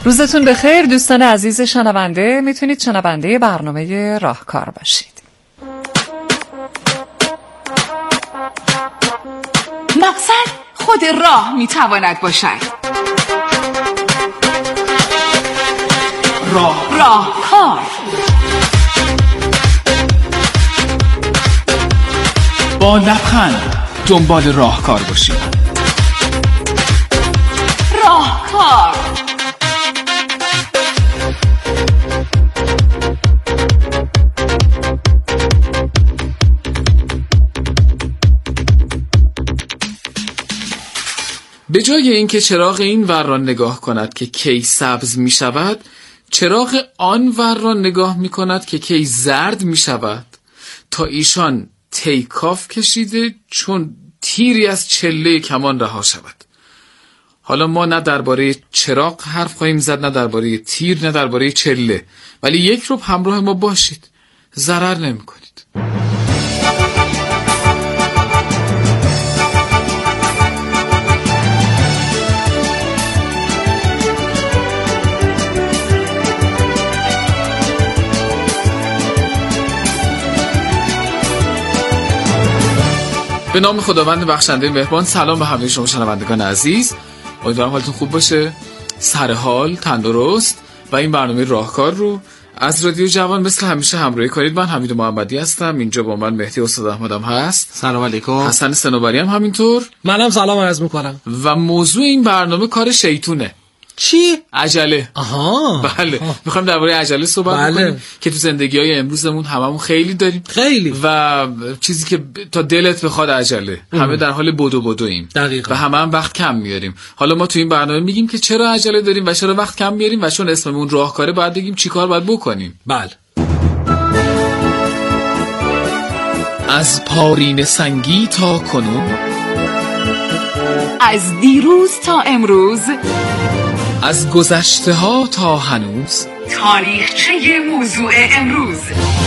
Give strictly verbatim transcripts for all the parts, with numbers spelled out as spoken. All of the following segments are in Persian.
روزتون بخیر دوستان عزیز شنونده. میتونید شنونده برنامه راهکار باشید. مقصد خود راه میتواند باشد. راه راهکار. با لبخند دنبال راهکار باشید. راهکار. به جای اینکه چراغ این ور را نگاه کند که کی سبز می شود، چراغ آن ور را نگاه می کند که کی زرد می شود. تا ایشان تیکاف کشیده چون تیری از چله کمان رها شود. حالا ما نه درباره چراغ حرف خواهیم زد، نه درباره تیر، نه درباره چله، ولی یک رو همراه ما باشید، ضرر نمی کنید. به نام خداوند بخشنده مهربان. سلام به همه شما شنوندگان عزیز، امیدوارم حالتون خوب باشه، سر حال، تندرست و این برنامه راهکار رو از رادیو جوان مثل همیشه همراهی کنید. من حمید محمدی هستم، اینجا با من مهدی استاد احمدم هست. سلام علیکم. حسن صنوبری هم همینطور. منم سلام عرض میکنم. و موضوع این برنامه کار شیطونه. چی؟ عجله. آها. بله. میخوایم درباره عجله صحبت بله. بکنیم که تو زندگی‌های امروزمون هممون خیلی داریم. خیلی. و چیزی که تا دلت بخواد عجله. ام. همه در حال بدو بدویم. دقیقاً. و همه هم وقت کم میاریم. حالا ما تو این برنامه میگیم که چرا عجله داریم و چرا وقت کم میاریم و چون اسممون راهکاره باید بگیم چیکار باید بکنیم. بله. از پارینه سنگی تا کنون، از دیروز تا امروز، از گذشته ها تا هنوز، تاریخچه موضوع امروز.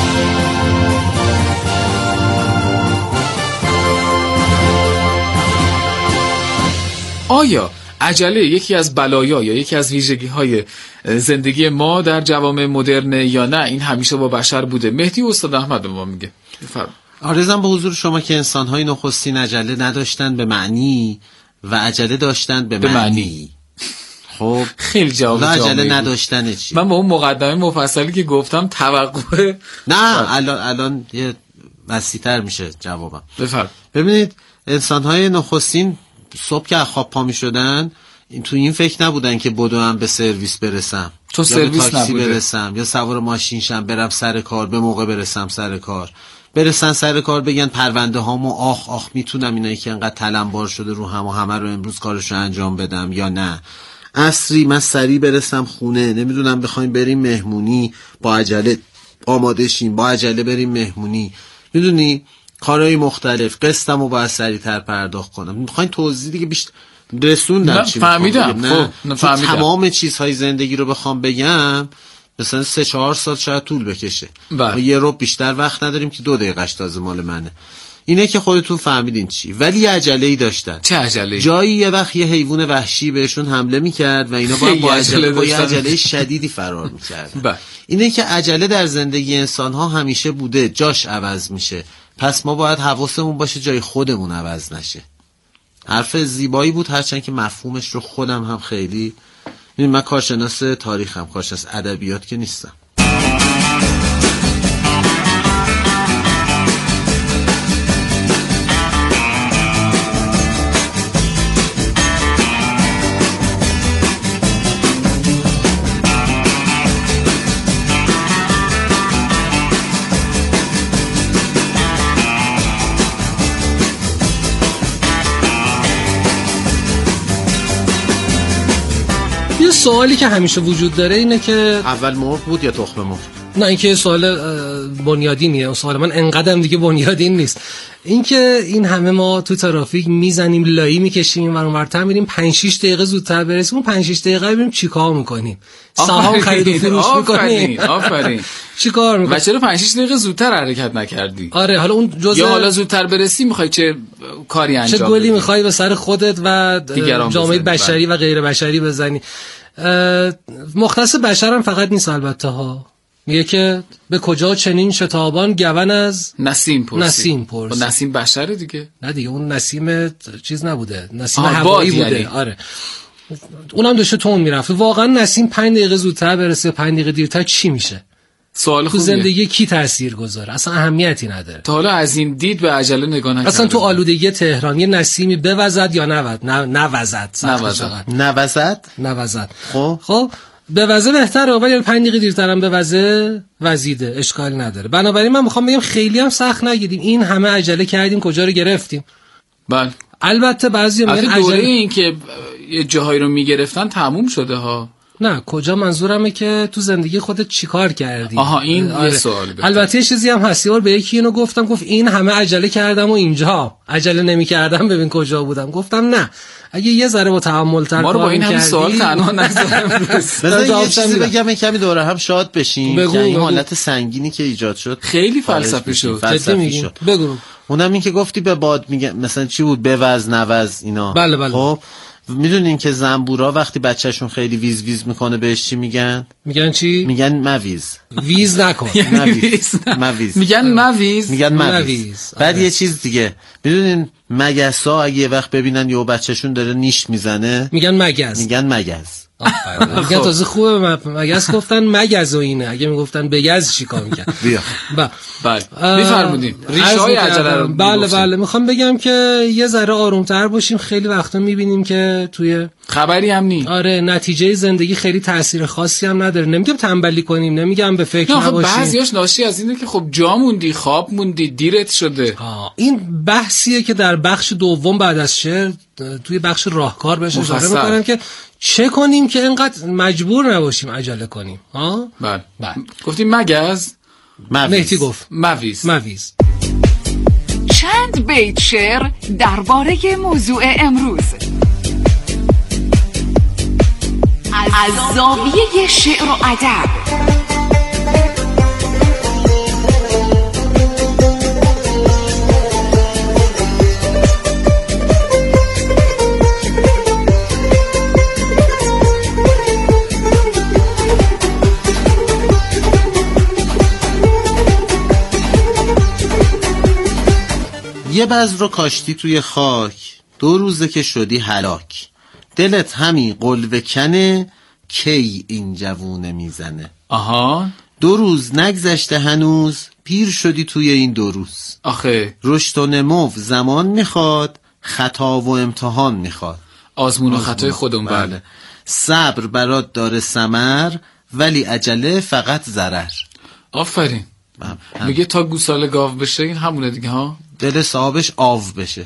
آیا عجله یکی از بلایا یا یکی از ویژگی‌های زندگی ما در جوامع مدرن یا نه این همیشه با بشر بوده؟ مهدی استاد احمد ما میگه. بفرمایید. عرضم به حضور شما که انسان‌های نخستین عجله نداشتن به معنی و عجله داشتن به, به معنی. معنی. خب خیلی جواب عجله نداشتن چی؟ من با اون مقدمه مفصلی که گفتم توقع نه الان الان یه وسیع‌تر میشه جوابم. بفرمایید. ببینید انسان‌های نخستین صبح که خواب پا می‌شدن این تو این فکر نبودن که بدوم به سرویس برسم، تو سرویس تاکسی نبوده. برسم یا سوار ماشین شم برم سر کار، به موقع برسم سر کار، برسن سر کار بگن پرونده هامو آخ آخ میتونم اینایی که انقدر تلمبار شده رو هم و همه رو امروز کارشو انجام بدم یا نه. عصری من سریع برسم خونه، نمیدونم بخوایم بریم مهمونی با عجله آماده شیم، با عجله بریم مهمونی، میدونی کارهای مختلف، قسطمو باید سریع‌تر پرداخت کنم. میخواین توضیح دیگه بیشتر رسوندم چی فهمیدم. نه خب تمام چیزهای زندگی رو بخوام بگم مثلا سه چهار سال شاید طول بکشه. ما یه رو بیشتر وقت نداریم که دو دقیقه‌اش تازه مال منه. اینه که خودتون فهمیدین چی. ولی یه عجله‌ای داشتن. چه عجله‌ای؟ جایی یه وقت یه حیوان وحشی بهشون حمله می‌کرد و اینا با با عجله با یه عجله شدیدی فرار می‌کردن. اینه که عجله در زندگی انسان‌ها همیشه بوده، جاش عوض میشه. پس ما باید حواسمون باشه جای خودمون عوض نشه. حرف زیبایی بود، هرچند که مفهومش رو خودم هم خیلی ببین من کارشناس تاریخم، کارشناس ادبیات که نیستم. سوالی که همیشه وجود داره اینه که اول مرغ بود یا تخم مرغ؟ نه این که سوال بنیادینیه، سوال من انقدرم دیگه بنیادین نیست. این که این همه ما تو ترافیک میزنیم لایی میکشیم و اونورتر میریم پنج شش دقیقه زودتر برسیم، اون پنج شش دقیقه ببینیم چیکار میکنیم، سهام خرید و فروش میکنیم. آفرین. چیکار میکنی؟ و چرا پنج شش دقیقه زودتر حرکت نکردی؟ آره حالا اون جزء یا حالا زودتر برسی میخوای چه کاری انجام بدی؟ چه گلی میخوای به سر خودت و جامعه بشری و غیر بشری بزنی؟ مختص بشرم فقط نیست البته ها. میگه که به کجا چنین شتابان گون از نسیم پرسی. نسیم پرسی. نسیم بشره دیگه. نه دیگه اون نسیم چیز نبوده، نسیم هوایی بوده یعنی. آره اونم داشته تون میرفت. واقعا نسیم پنج دقیقه زودتر برسه پنج دقیقه دیرتر چی میشه؟ سوال خوبیه. تو زندگی کی تأثیر گذاره؟ اصلا اهمیتی نداره. تا حالا از این دید به عجله نگاه نکردم. اصلا تو آلودگی تهران یه نسیمی بوزد یا نوزد؟ نه نوزد. نوزد. نوزد؟ نوزد. خب خب بوزه بهتره، ولی پنج دقیقه دیرترم بوزه وزیده، اشکالی نداره. بنابراین من میخوام بگم خیلی هم سخت نگیریم. این همه عجله کردیم کجا رو گرفتیم؟ بله. البته بعضی میگن عجله دوره این که یه جاهایی رو میگرفتن تموم شده ها. نه کجا، منظورمه که تو زندگی خودت چیکار کردی. آها این آره. یه سوالی بهتر. البته یه چیزی هم هست، یه بار به یکی اینو گفتم، گفت این همه عجله کردم و اینجا عجله نمی‌کردم ببین کجا بودم. گفتم نه، اگه یه ذره با تأمل تر ما رو با این همین سوال تنها نذارم. بذار یه چیزی بگم کمی دوره هم شاد بشیم بگو، که این بگو. حالت سنگینی که ایجاد شد خیلی فلسفی شد. فلسفی شد. بگو. اونم این که گفتی به باد میگه مثلا چی بود، بوز نوز اینا. بله بله. خب میدونین که زنبورا وقتی بچهشون خیلی ویز ویز میکنه بهش چی میگن؟ میگن چی؟ میگن مویز. ویز نکن. مویز. مویز. میگن مویز. میگن مویز. مویز. بعد آره. یه چیز دیگه میدونین مگسا اگه یه وقت ببینن یه بچهشون داره نیش میزنه میگن مگز. میگن مگز. میگن تازه خوبه مگز گفتن مگز و اینه، اگه میگفتن بگز چیکار میکرد؟ بیا. بله میفرمودین ریشه های عجله رو. بله بله میخوام بگم که یه ذره آرومتر باشیم. خیلی وقتا میبینیم که توی خبری هم نی. آره نتیجه زندگی خیلی تاثیر خاصی هم نداره. نمیگم تنبلی کنیم، نمیگم به فکر نه نباشیم. بعضیاش ناشی از اینه که خب جا موندی، خواب موندی، دیرت شده. آه. این بحثیه که در بخش دوم بعد از شعر توی بخش راهکار بهش اشاره میکنن که چه کنیم که اینقدر مجبور نباشیم عجله کنیم. ها بله بله. گفتیم مگز. مهدی گفت مویز. مویز. چند بیت شعر درباره موضوع امروز از زاویه شعر و ادب. یه بذر رو کاشتی توی خاک، دو روزه که شدی هلاک. دلت همین قلوه کنه، کی این جوونه میزنه. آها دو روز نگذشته هنوز، پیر شدی توی این دو روز. آخه رشد و نمو زمان میخواد، خطا و امتحان میخواد. آزمون و خطای خودمون. بله. صبر برات داره ثمر، ولی عجله فقط ضرر. آفرین. میگه تا گوساله گاو بشه، این همونه دیگه ها. دل صاحبش آو بشه.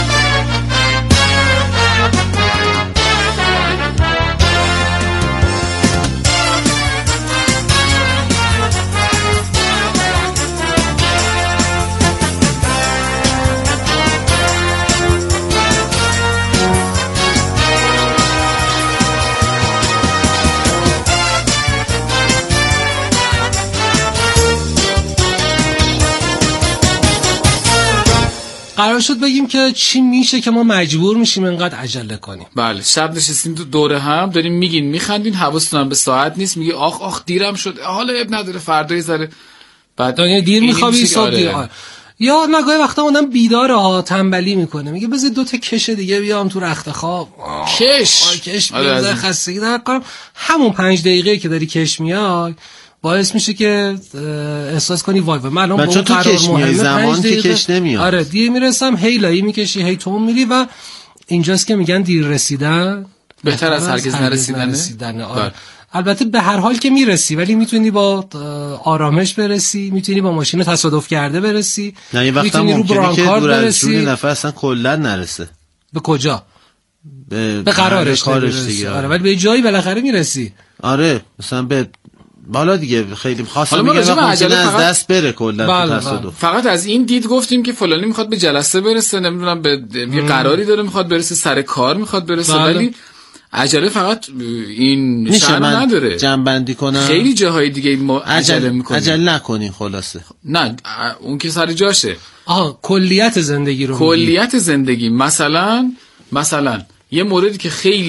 قرار شد بگیم که چی میشه که ما مجبور میشیم اینقدر عجله کنیم. بله شب نشستیم تو دوره هم داریم میگین میخندین، حواستون هم به ساعت نیست، میگه آخ آخ دیرم شد، حالا اب نداره فردا یه ذره بعد یعنی دیر میخوابی صبح آره. دیر. آره. یا نگاه وقتا اونم بیداره ها، تنبلی میکنه، میگه بذار دو تا کش دیگه بیام تو رخت خواب. کش آه کش آره بیام از... خستگی در کنم. همون پنج دقیقه که داری کش میای باعث میشه که احساس کنی وای وای من الان با اون قرار مهمه زمان که کش نمیاد. آره دیر میرسم، هی لایی میکشی، هی تو میری و اینجاست که میگن دیر رسیدن بهتر از هرگز نرسیدنه. نرسیدنه. آره. البته به هر حال که میرسی، ولی میتونی با آرامش برسی، میتونی با ماشین تصادف کرده برسی، نه یه وقتا ممکنه که دور از جون نفر اصلا کلا نرسه. به کجا؟ به, به قرارش کارش دیگه. آره ولی به جایی بالاخره میرسی. آره مثلا به بالا دیگه خیلی خاصه میگه وقتی عجله از فقط... دست بره کلا تصادف. فقط از این دید گفتیم که فلانی میخواد به جلسه برسه، نمیدونم به یه قراری داره میخواد برسه، سر کار میخواد برسه، ولی عجله فقط این شأن نداره. جنبندی کنم خیلی جاهای دیگه ما عجله, عجله میکنیم. عجله نکنین خلاصه. نه اون که سر جاشه. آها کلیت زندگی رو کلیت زندگی. مثلا مثلا یه موردی که خیلی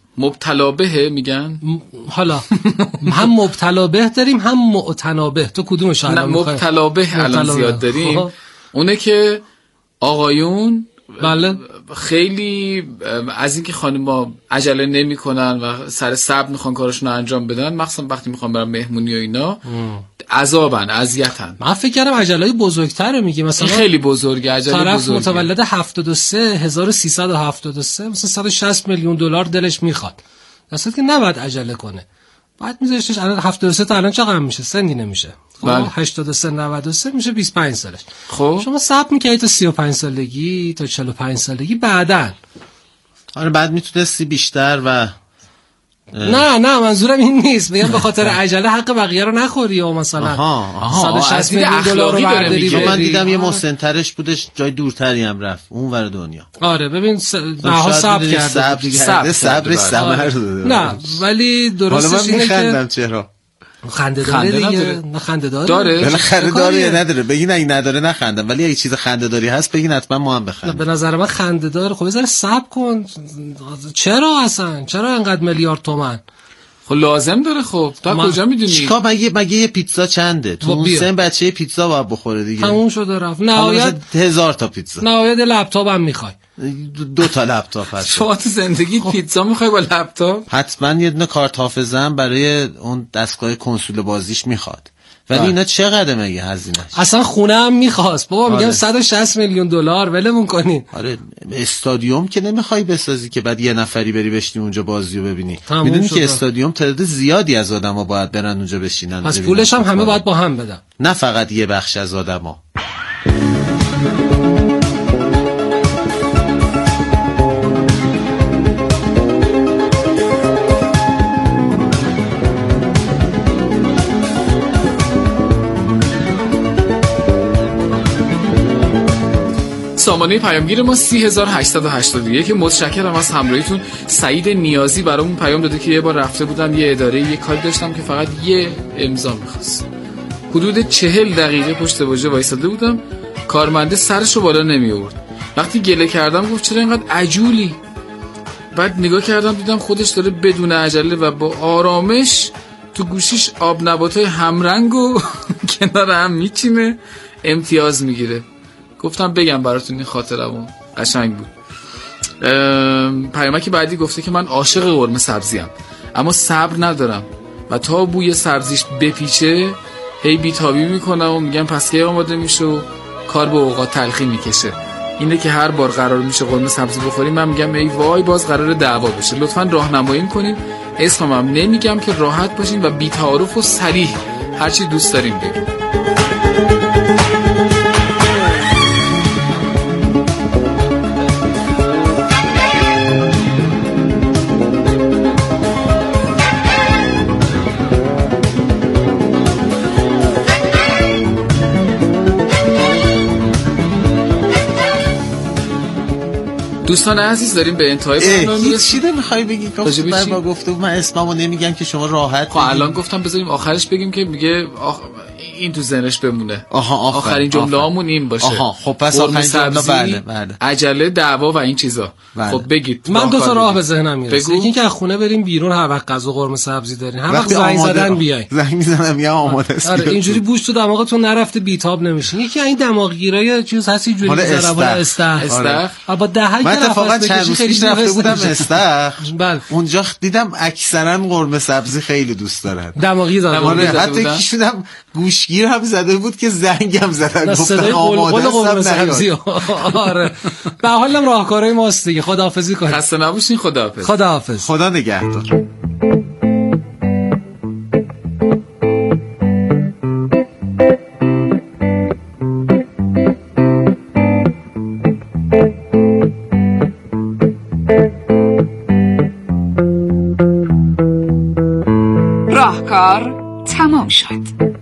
مبتلا به میگن حالا هم مبتلا به داریم هم معتنا به. تو کدومش نه مبتلا به الان زیاد داریم. خب. اونه که آقایون بله خیلی از اینکه خانم‌ها عجله نمی‌کنن و سر صبر میخوان کارشون رو انجام بدن، مخصوصا وقتی میخوان برن مهمونی و اینا عذابن، اذیتن. من فکر کردم عجله‌ای بزرگتره میگی، مثلا خیلی بزرگه عجله بزرگه. طرف متولد هفتاد و سه هزار و سیصد و هفتاد و سه مثلا صد و شصت میلیون دلار دلش میخواد، اصلا که نباید عجله کنه. بعد میذاشتش الان هفتاد و سه تا الان چقدر میشه؟ سنی نمیشه. خب هشتاد و سه نود و سه میشه بیست و پنج سالش. خب شما صبر میکنی تا سی و پنج سالگی تا چهل و پنج سالگی بعدن. آره بعد میتونستی بیشتر و نه نه منظورم این نیست، میگم به خاطر عجله حق بقیه رو نخوری و مثلا صد و شصت میلیون دلار رو برداری. من دیدم یه محسن‌ترش بودش جای دورتری هم رفت اون ور دنیا. آره ببین س... بها صبر کرده صبر صبر ثمر داده. نه ولی درستش اینه که میخندم چرا خنده داره دیگه. نه خنده داره داره ولی خنده داره یا نداره بگین اگه نداره نخندم، ولی اگه چیز خنده داری هست بگین حتما ما هم بخندیم. به نظر من خنده داره. خب بذار صبر کن. چرا اصلا چرا انقدر میلیارد تومان؟ خب لازم داره. خب تا من... کجا میدونی؟ چیکار مگه مگه یه پیتزا چنده؟ تو اون سن بچه پیتزا باید بخوره دیگه. تموم شده رفت. نهایت هزار تا پیتزا. نهایت لپتاپ هم میخوای. دو تا لپتاپ هست. شما تو زندگی پیتزا میخوای با لپتاپ؟ حتما یه دونه کارت حافظه هم برای اون دستگاه کنسول بازیش میخواد. ولی اینا چقدر مگه هزینه‌اش؟ اصلا خونه هم میخواست بابا. آره. میگم صد و شصت میلیون دلار ولمون کنین. آره استادیوم که نمیخوای بسازی که بعد یه نفری بری بشینی اونجا بازیو ببینی. میدونی که استادیوم تعداد زیادی از آدما باید برن اونجا بشینن. پس پولش هم همه باید با هم بدن، نه فقط یه بخش از آدما. سامانه پیامگیر ما سی هزار و هشتصد و هشتاد و یک. متشکرم از همراهیتون. سعید نیازی برامون پیام داده که یه بار رفته بودم یه اداره یه کاری داشتم که فقط یه امضا می‌خواست. حدود چهل دقیقه پشت واژه وایساده بودم، کارمنده سرشو بالا نمی آورد. وقتی گله کردم گفت چرا اینقدر عجولی؟ بعد نگاه کردم دیدم خودش داره بدون عجله و با آرامش تو گوشیش آب نباتای همرنگ و کنار هم میچینه، امتیاز میگیره. گفتم بگم براتون این خاطرمو، قشنگ بود. پیامک بعدی گفته که من عاشق قرمه سبزیم اما صبر ندارم و تا بوی سبزیش بپیچه هی بیتابی میکنم و میگم پس که آماده میشه و کار به اوقات تلخی میکشه. اینه که هر بار قرار میشه قرمه سبزی بخوریم من میگم ای وای باز قراره دعوا بشه. لطفاً راهنمایی کنین، اسمم نمیگم که راحت باشین و بی‌تعارف و صریح هرچی دوست دارین بگین. دوستان عزیز داریم به انتهای برنامه میرسیم. چی نمیخوای بگی؟ من با گفتم من اسممو نمیگم که شما راحت. خب الان گفتم بذاریم آخرش بگیم که میگه آخ... این تو ذهنش بمونه. آها آخر. آخرین جمله‌مون این باشه. آها خب پس آخرین جمله بله بله. عجله دعوا و این چیزا. بله. خب بگید. من دو تا راه به ذهنم میرسه. یکی اینکه از خونه بریم بیرون هر وقت غذا قرمه سبزی دارین، هر وقت زنگ زدن بیاین. زنگ میزنم یا آماده است. آره اینجوری بوش تو دماغتون نرفته بیتاب نمیشین. یکی این دماغگیرای چیز هست اینجوری میذاره بالا استخ. استخ. با دهک من اتفاقا چند روز پیش رفته بودم استخ. بله. اونجا دیدم اکثرا قرمه سبزی خیلی دوست دارن. دماغی زدن. حتی کی شدم گوشگیر هم زده بود که زنگم زدن گفتن آماده سبزی. آره به حالم راهکارهای ماست دیگه. خداحافظی کنید. خسته نباشین. خداحافظ. خداحافظ. خدا نگهدار. راهکار تمام شد.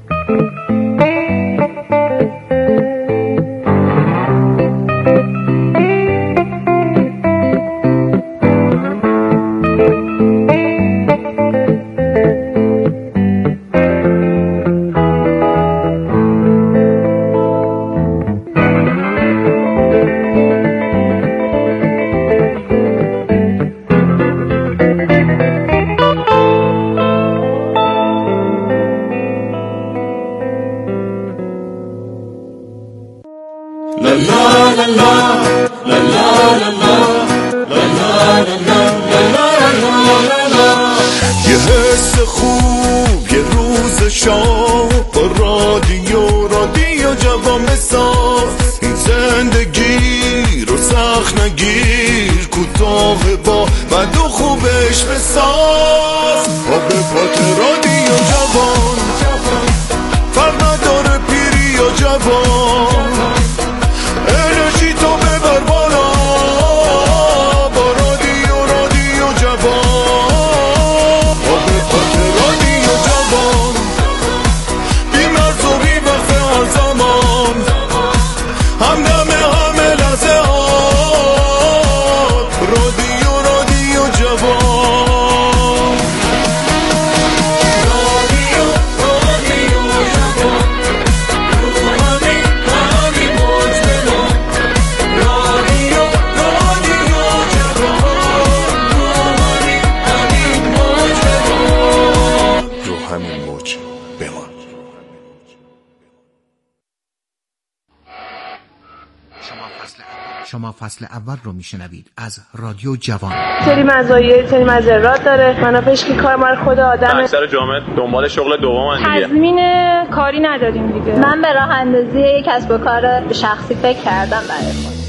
شما فصل اول رو میشنوید از رادیو جوان. سری مزایای سری مضرات داره. منافعش که کار مال خود آدمه. اکثر جامعه دنبال شغل دومن دیگه. تضمین کاری نداریم دیگه. من به راه اندازی کسب و کار شخصی فکر کردم برای خودم.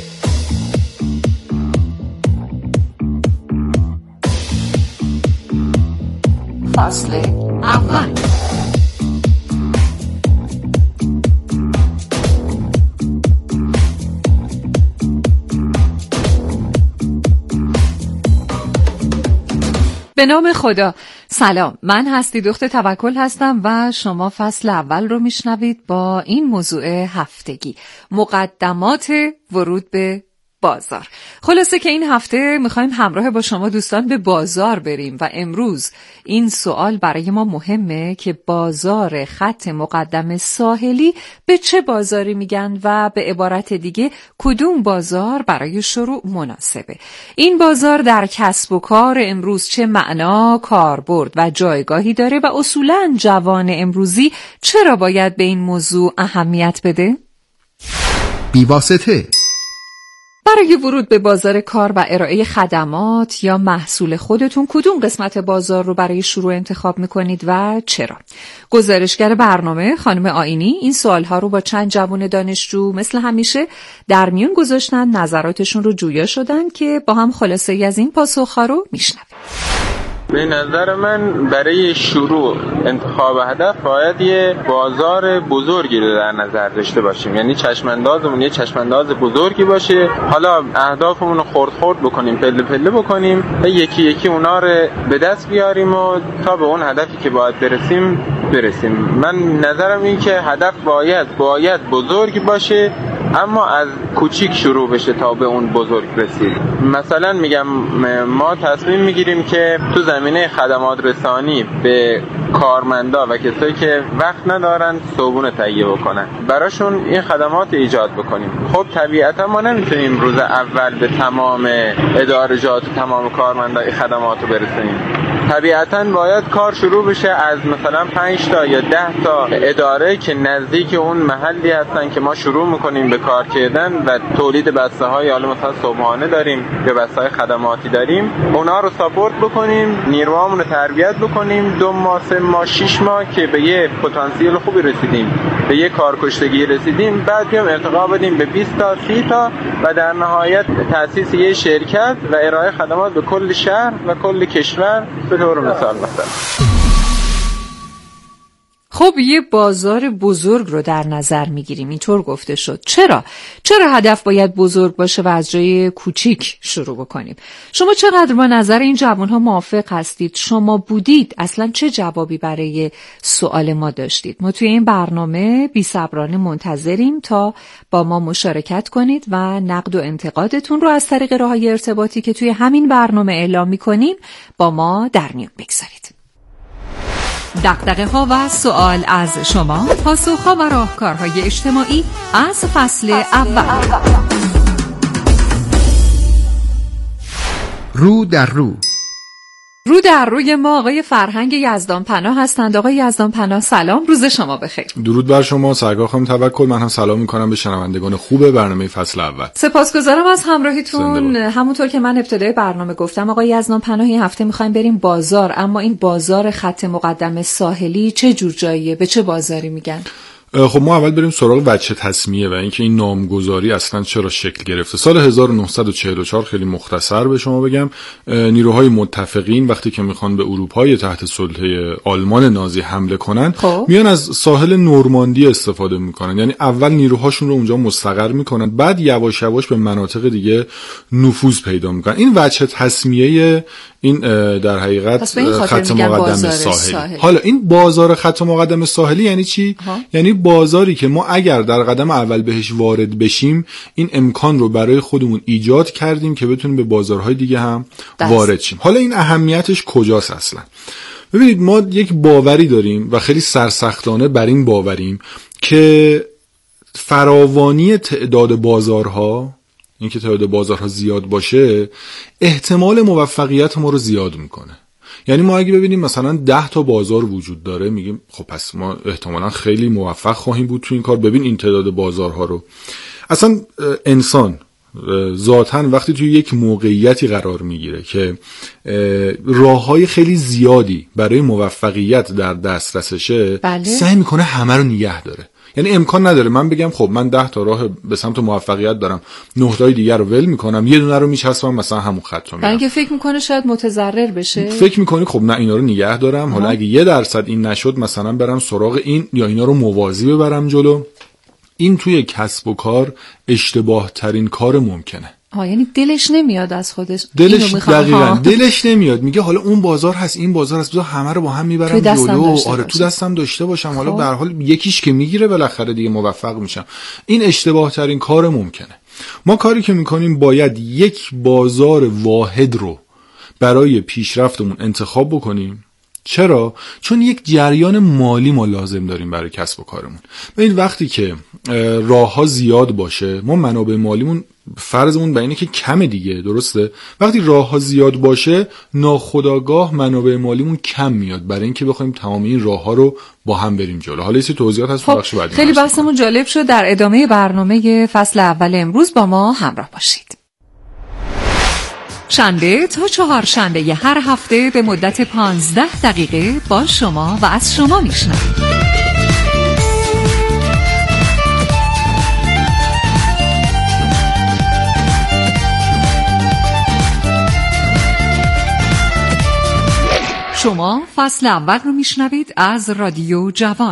فصل اول. به نام خدا. سلام، من هستی دختر توکل هستم و شما فصل اول رو میشنوید با این موضوع هفتگی، مقدمات ورود به بازار. خلاصه که این هفته میخوایم همراه با شما دوستان به بازار بریم و امروز این سوال برای ما مهمه که بازار خط مقدم ساحلی به چه بازاری میگن و به عبارت دیگه کدوم بازار برای شروع مناسبه. این بازار در کسب و کار امروز چه معنا، کاربرد و جایگاهی داره و اصولاً جوان امروزی چرا باید به این موضوع اهمیت بده؟ بی‌واسطه. برای ورود به بازار کار و ارائه خدمات یا محصول خودتون کدوم قسمت بازار رو برای شروع انتخاب میکنید و چرا؟ گزارشگر برنامه خانم آیینی این سوالها رو با چند جوان دانشجو مثل همیشه در میون گذاشتن، نظراتشون رو جویا شدن که با هم خلاصه ای از این پاسخها رو میشنویم. به نظر من برای شروع انتخاب هدف باید یه بازار بزرگی رو در نظر داشته باشیم، یعنی چشماندازمون یه چشمانداز بزرگی باشه. حالا اهدافمون رو خرد خرد بکنیم، پله پله بکنیم و یکی یکی اونا رو به دست بیاریم و تا به اون هدفی که باید برسیم برسیم. من نظرم این که هدف باید باید بزرگ باشه، اما از کوچیک شروع بشه تا به اون بزرگ رسید. مثلا میگم ما تصمیم میگیریم که تو زمینه خدمات رسانی به کارمندا و کسایی که وقت ندارن صبحونه تهیه بکنن، براشون این خدمات ایجاد بکنیم. خب طبیعتا ما نمیتونیم روز اول به تمام ادارجات و تمام کارمندا این خدمات رو برسونیم. طبیعتا باید کار شروع بشه از مثلا پنج تا یا ده تا اداره که نزدیک اون محلی هستن که ما شروع میکنیم به کار کردن و تولید بسته های، حالا مثلا صبحانه داریم یا بسته های خدماتی داریم، اونا رو ساپورت بکنیم، نیروامون رو تربیت بکنیم. دو ماه سه ماه شش ماه که به یه پتانسیل خوبی رسیدیم، به یه کارکشتگی رسیدیم، بعد بیام ارتقا بدیم به بیست تا سی تا و در نهایت تأسیس یه شرکت و ارائه خدمات به کل شهر و کل کشور به طور مثال. مثلا خب یه بازار بزرگ رو در نظر میگیریم، اینطور گفته شد. چرا؟ چرا هدف باید بزرگ باشه و از جای کوچیک شروع بکنیم؟ شما چقدر با نظر این جوانها موافق هستید؟ شما بودید اصلا چه جوابی برای سوال ما داشتید؟ ما توی این برنامه بی‌صبرانه منتظریم تا با ما مشارکت کنید و نقد و انتقادتون رو از طریق راه‌های ارتباطی که توی همین برنامه اعلام می‌کنیم با ما در میون بگذارید. دغدغه ها و سوال از شما، پاسخ ها و راهکارهای اجتماعی از فصل اول. رو در رو. رو در روی ما آقای فرهنگ یزدان پناه هستند. آقای یزدان پناه سلام، روز شما بخیر. درود بر شما سرکار خانم توکل. من هم سلام میکنم به شنوندگان خوب برنامه فصل اول. سپاسگزارم از همراهیتون. همونطور که من ابتدای برنامه گفتم آقای یزدان پناه این هفته میخوایم بریم بازار، اما این بازار خط مقدم ساحلی چه جور جاییه؟ به چه بازاری میگن؟ خب ما اول بریم سراغ وجه تصمیه و اینکه این نامگذاری اصلا چرا شکل گرفته. سال هزار و نهصد و چهل و چهار خیلی مختصر به شما بگم، نیروهای متفقین وقتی که میخوان به اروپای تحت سلطه آلمان نازی حمله کنن خب. میان از ساحل نورماندی استفاده میکنن، یعنی اول نیروهاشون رو اونجا مستقر میکنن، بعد یواش یواش به مناطق دیگه نفوذ پیدا میکنن. این وجه تصمیه این در حقیقت خط مقدم ساحلی. ساحل. حالا این بازار خط مقدم ساحلی یعنی چی؟ ها؟ یعنی بازاری که ما اگر در قدم اول بهش وارد بشیم این امکان رو برای خودمون ایجاد کردیم که بتونیم به بازارهای دیگه هم دست. وارد شیم. حالا این اهمیتش کجاست اصلا؟ ببینید ما یک باوری داریم و خیلی سرسختانه بر این باوریم که فراوانی تعداد بازارها، این که تعداد بازارها زیاد باشه، احتمال موفقیت ما رو زیاد میکنه. یعنی ما اگه ببینیم مثلا ده تا بازار وجود داره میگیم خب پس ما احتمالا خیلی موفق خواهیم بود تو این کار. ببین این تعداد بازارها رو. اصلا انسان ذاتاً وقتی توی یک موقعیتی قرار میگیره که راههای خیلی زیادی برای موفقیت در دسترسشه، بله. سعی میکنه همه رو نگه داره. یعنی امکان نداره من بگم خب من ده تا راه به سمت موفقیت دارم، نه تای دیگر رو ول میکنم، یه دونه رو میچسبم مثلا همون خط رو میرم. اگه فکر میکنه شاید متضرر بشه، فکر میکنی خب نه اینا رو نگه دارم، حالا اگه یه درصد این نشد مثلا برم سراغ این یا اینا رو موازی ببرم جلو. این توی کسب و کار اشتباه ترین کار ممکنه. آه یعنی دلش نمیاد از خودش، دلش دقیقاً دلش نمیاد، میگه حالا اون بازار هست این بازار هست، بذار همه رو با هم میبرم جلو، آره تو دستم داشته باشم، حالا به هر حال یکیش که میگیره بالاخره دیگه موفق میشم. این اشتباه ترین کار ممکنه. ما کاری که میکنیم باید یک بازار واحد رو برای پیشرفتمون انتخاب بکنیم. چرا؟ چون یک جریان مالی ما لازم داریم برای کسب و کارمون. ببین وقتی که راه ها زیاد باشه، ما منابع مالیمون فرضمون به اینه که کمه دیگه، درسته؟ وقتی راه ها زیاد باشه ناخودآگاه منابع مالیمون کم میاد برای اینکه بخوایم تمام این راه ها رو با هم بریم جلو. حالا یه توضیحات هست تو بخش بعدی. خیلی بحثمون جالب شد. در ادامه برنامه فصل اول امروز با ما همراه باشید. شنبه تا چهارشنبه هر هفته به مدت پانزده دقیقه با شما و از شما میشنویم. شما فصل اول رو میشنوید از رادیو جوان.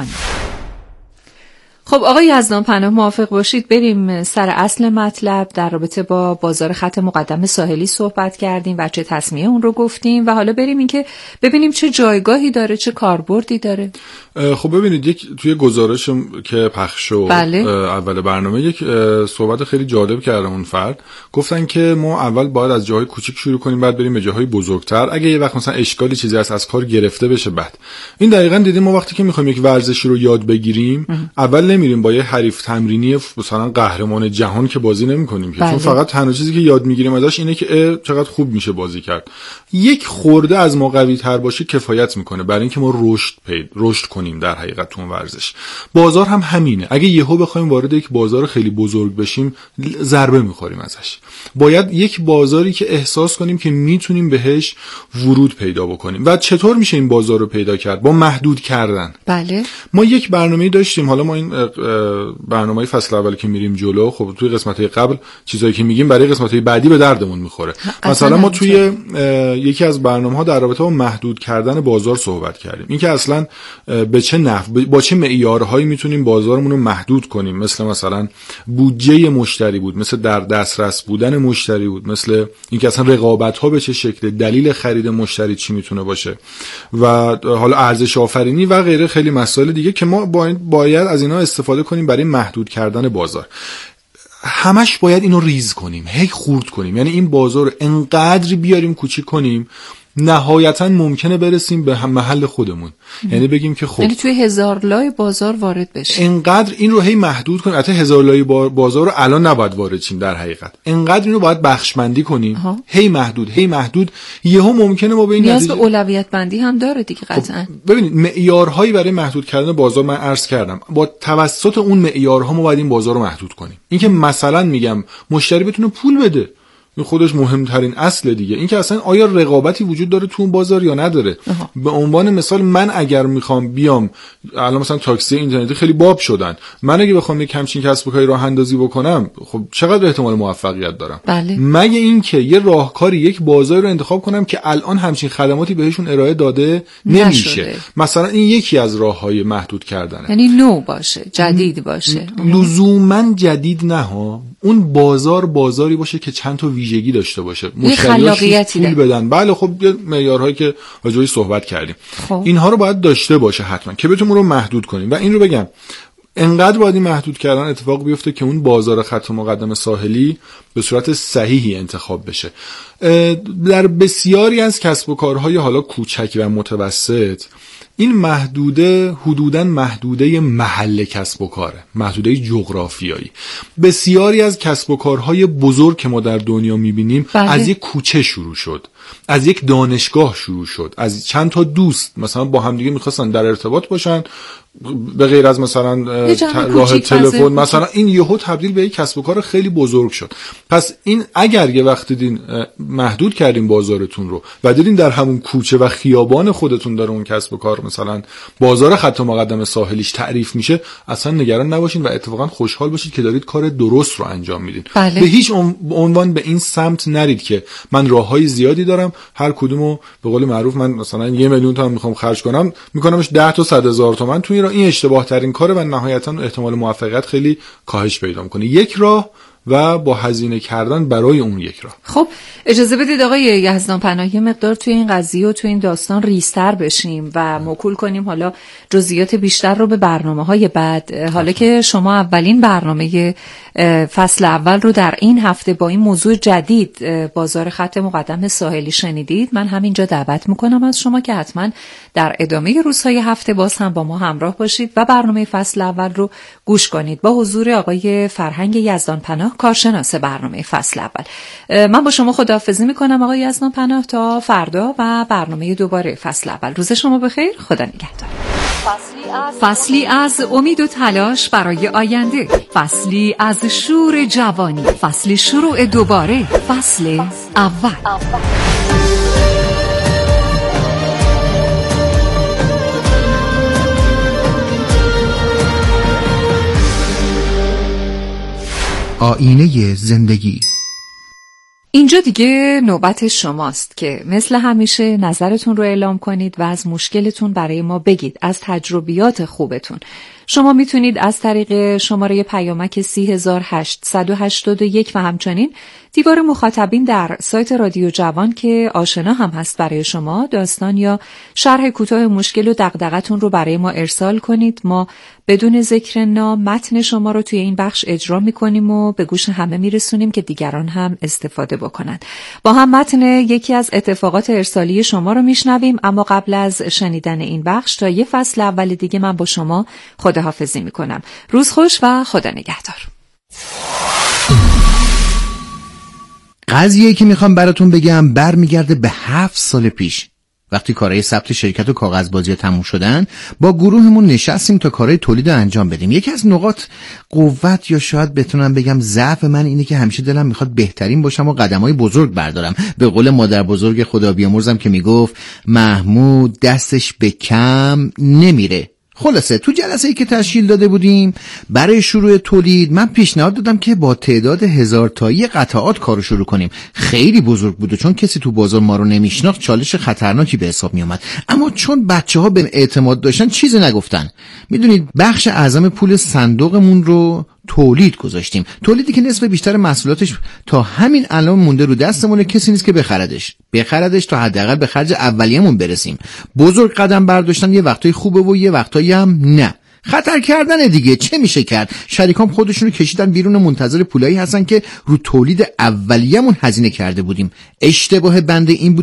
خب آقای یزدان پناه موافق باشید بریم سر اصل مطلب. در رابطه با بازار خط مقدم ساحلی صحبت کردیم و چه تصمیه اون رو گفتیم و حالا بریم این که ببینیم چه جایگاهی داره، چه کاربردی داره. خب ببینید یک توی گزارش که پخش شد بله. اول برنامه یک صحبت خیلی جالب کردن اون فرد، گفتن که ما اول باید از جاهای کوچیک شروع کنیم بعد بریم به جاهای بزرگتر، اگه یه وقت مثلا اشکالی چیزی هست از کار گرفته بشه بعد. این دقیقاً دیدیم ما وقتی که می‌خوایم یک ورزشی رو یاد بگیریم ام. اول نمیریم با یه حریف تمرینی مثلا قهرمان جهان که بازی نمی‌کنیم که، چون فقط تنها چیزی که یاد می‌گیریم ازش اینه که چقدر خوب میشه بازی کرد. یک خورده از ما قوی‌تر باشه کفایت می‌کنه برای اینکه ما رشد پید رشد کنیم در حقیقت تو ورزش. بازار هم همینه. اگه یهو بخوایم وارد یک بازار خیلی بزرگ بشیم ضربه می‌خوریم ازش. باید یک بازاری که احساس کنیم که میتونیم بهش ورود پیدا بکنیم. و چطور میشه این بازار رو پیدا کرد؟ با محدود کردن. بله. ما یک برنامه‌ای داشتیم، حالا ما این برنامه‌ی فصل اول که میریم جلو، خب توی قسمت‌های قبل چیزایی که میگیم برای قسمت‌های بعدی به دردمون میخوره. مثلا ما توی یکی از برنامه‌ها در رابطه با محدود کردن بازار صحبت کردیم. اینکه اصلا به چه نحو با چه معیارهایی میتونیم بازارمون رو محدود کنیم، مثل مثلا بودجه مشتری بود، مثل در دسترس بودن مشتری بود، مثل اینکه اصلا رقابت‌ها به چه شکل، دلیل خرید مشتری چی میتونه باشه و حالا ارزش آفرینی و غیره، خیلی مسائل دیگه که ما باید از اینا استفاده کنیم برای محدود کردن بازار. همش باید اینو ریز کنیم، هی خورد کنیم، یعنی این بازار رو انقدر بیاریم کوچیک کنیم نهایتا ممکنه برسیم به محل خودمون. یعنی بگیم که خب یعنی توی هزار لای بازار وارد بشیم، انقدر این رو هی محدود کنیم. البته هزار لای بازار رو الان نباید وارد شیم در حقیقت، انقدر این رو باید بخشمندی کنیم. ها. هی محدود هی محدود یهو ممکنه ما به این نیاز به اولویت بندی هم داره دیگه قطعا. خب ببینید معیارهایی برای محدود کردن بازار من عرض کردم، با توسط اون معیارها ما باید این بازار رو محدود کنیم. اینکه مثلا میگم مشتری بتونه پول بده، این خودش مهمترین اصل دیگه. این که اصلا آیا رقابتی وجود داره تو اون بازار یا نداره. آها. به عنوان مثال من اگر میخوام بیام الان مثلا تاکسی اینترنتی خیلی باب شدن، من اگه بخوام یک همچین کسب و کاری راه اندازی بکنم، خب چقدر احتمال موفقیت دارم؟ بله. مگه اینکه یه راهکاری یک بازار رو انتخاب کنم که الان همچین خدماتی بهشون ارائه داده نمیشه نشده. مثلا این یکی از راههای محدود کردنه، یعنی نو باشه، جدید باشه. لزوما جدید نه ها، اون بازار بازاری باشه که چند تا ویژگی داشته باشه، مشتریاش پول بدن. بله خب معیارهایی که راجعش صحبت کردیم خب. اینها رو باید داشته باشه حتما که بتونیم رو محدود کنیم. و این رو بگم انقدر باید این محدود کردن اتفاق بیفته که اون بازار خط مقدم ساحلی به صورت صحیحی انتخاب بشه. در بسیاری از کسب و کارهای حالا کوچک و متوسط این محدوده حدوداً محدوده محل کسب و کاره، محدوده جغرافیایی. بسیاری از کسب و کارهای بزرگ که ما در دنیا میبینیم بله. از یک کوچه شروع شد. از یک دانشگاه شروع شد، از چند تا دوست مثلا با همدیگه میخواستن در ارتباط باشن، به غیر از مثلا راه تلفن، مثلا این یهو تبدیل به یک کسب و کار خیلی بزرگ شد. پس این اگر یه وقت دیدین محدود کردین بازارتون رو و دیدین در همون کوچه و خیابان خودتون داره اون کسب و کار مثلا بازار خط مقدم ساحلیش تعریف میشه، اصلا نگران نباشین و اتفاقا خوشحال باشید که دارید کار درست رو انجام میدین. بله. به هیچ عنوان به این سمت نرید که من راههای زیادی دارم، هر کدومو به قول معروف من مثلا یه میلیون تومان میخوام خرج کنم، میکنمش ده تا صد هزار تومان تو این این اشتباه ترین کاره و نهایتا احتمال موفقیت خیلی کاهش پیدا میکنه. یک راه و با هزینه کردن برای اون یک راه. خب اجازه بدید آقای یزدان پناه یه مقدار توی این قضیه و توی این داستان ریستر بشیم و موکول کنیم حالا جزئیات بیشتر رو به برنامه‌های بعد. حالا که شما اولین برنامه فصل اول رو در این هفته با این موضوع جدید بازار خط مقدم ساحلی شنیدید، من همینجا دعوت میکنم از شما که حتما در ادامه روزهای هفته باز هم با ما همراه باشید و برنامه فصل اول رو گوش کنید با حضور آقای فرهنگ یزدان پناه، کارشناس برنامه فصل اول. من با شما خداحافظی میکنم آقای یزدان پناه تا فردا و برنامه دوباره فصل اول. روز شما بخیر، خدا نگهدار. فصلی از امید و تلاش برای آینده، فصلی از شور جوانی، فصلی شروع دوباره، فصل اول. آینه زندگی. اینجا دیگه نوبت شماست که مثل همیشه نظرتون رو اعلام کنید و از مشکلتون برای ما بگید، از تجربیات خوبتون. شما میتونید از طریق شماره پیامک سی هزار هشتصد و هشتاد و یک و همچنین دیوار مخاطبین در سایت رادیو جوان که آشنا هم هست برای شما داستان یا شرح کوتاه مشکل و دغدغتون رو برای ما ارسال کنید. ما بدون ذکر نام متن شما رو توی این بخش اجرا میکنیم و به گوش همه میرسونیم که دیگران هم استفاده بکنند. با هم متن یکی از اتفاقات ارسالی شما رو میشنویم، اما قبل از شنیدن این بخش تا یه فصل اول دیگه من با شما خداحافظی میکنم. روز خوش و خدا نگهدار. قضیه‌ای که میخوام براتون بگم برمیگرده به هفت سال پیش. وقتی کارهای ثبت شرکت و کاغذبازی تموم شدن، با گروهمون نشستیم تا کارهای تولید رو انجام بدیم. یکی از نقاط قوت یا شاید بتونم بگم ضعف من اینه که همیشه دلم میخواد بهترین باشم و قدمای بزرگ بردارم. به قول مادر بزرگ خدا بیامرزم که میگفت محمود دستش به کم نمیره. خلاصه تو جلسه‌ای که تشکیل داده بودیم برای شروع تولید، من پیشنهاد دادم که با تعداد هزار تایی قطعات کارو شروع کنیم. خیلی بزرگ بود و چون کسی تو بازار ما رو نمیشناخت چالش خطرناکی به حساب می اومد. اما چون بچه‌ها به اعتماد داشتن چیزی نگفتن. میدونید بخش اعظم پول صندوقمون رو تولید گذاشتیم. تولیدی که نصف بیشتر محصولاتش تا همین الان مونده رو دستمون، کسی نیست که بخردش. بخردش تا حداقل به خرج اولیه‌مون برسیم. بزرگ قدم برداشتن یه وقتایی خوبه و یه وقتایی هم نه. خطر کردن دیگه، چه میشه کرد؟ شریکام خودشونو کشیدن بیرون، منتظر پولایی هستن که رو تولید اولیه‌مون هزینه کرده بودیم. اشتباه بنده این بود